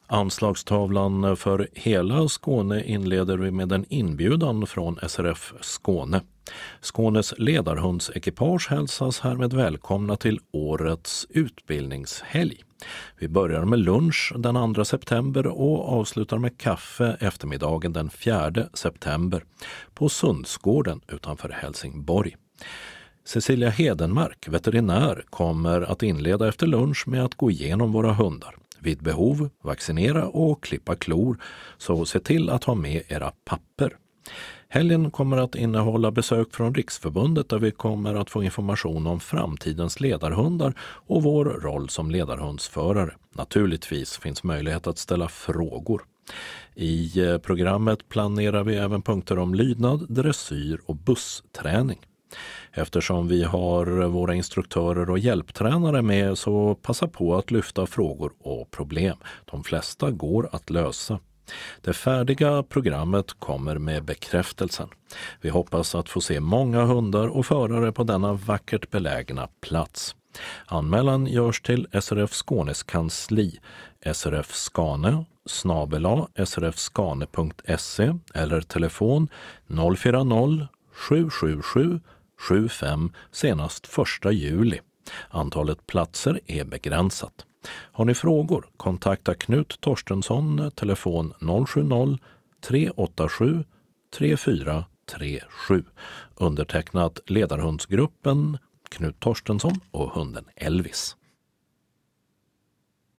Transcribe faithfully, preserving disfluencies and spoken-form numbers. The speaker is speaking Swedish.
Anslagstavlan för hela Skåne inleder vi med en inbjudan från S R F Skåne. Skånes ledarhundsekipage hälsas härmed välkomna till årets utbildningshelg. Vi börjar med lunch den andra september och avslutar med kaffe eftermiddagen den fjärde september på Sundsgården utanför Helsingborg. Cecilia Hedenmark, veterinär, kommer att inleda efter lunch med att gå igenom våra hundar. Vid behov, vaccinera och klippa klor, så se till att ha med era papper. Helgen kommer att innehålla besök från Riksförbundet där vi kommer att få information om framtidens ledarhundar och vår roll som ledarhundsförare. Naturligtvis finns möjlighet att ställa frågor. I programmet planerar vi även punkter om lydnad, dressyr och bussträning. Eftersom vi har våra instruktörer och hjälptränare med så passa på att lyfta frågor och problem. De flesta går att lösa. Det färdiga programmet kommer med bekräftelsen. Vi hoppas att få se många hundar och förare på denna vackert belägna plats. Anmälan görs till S R F Skånes kansli, srfskane snabel-a srfskane punkt se eller telefon noll fyra noll sju sju sju sju fem senast första juli. Antalet platser är begränsat. Har ni frågor, kontakta Knut Torstensson, telefon noll sju noll tre åtta sju tre fyra tre sju. Undertecknat ledarhundsgruppen Knut Torstensson och hunden Elvis.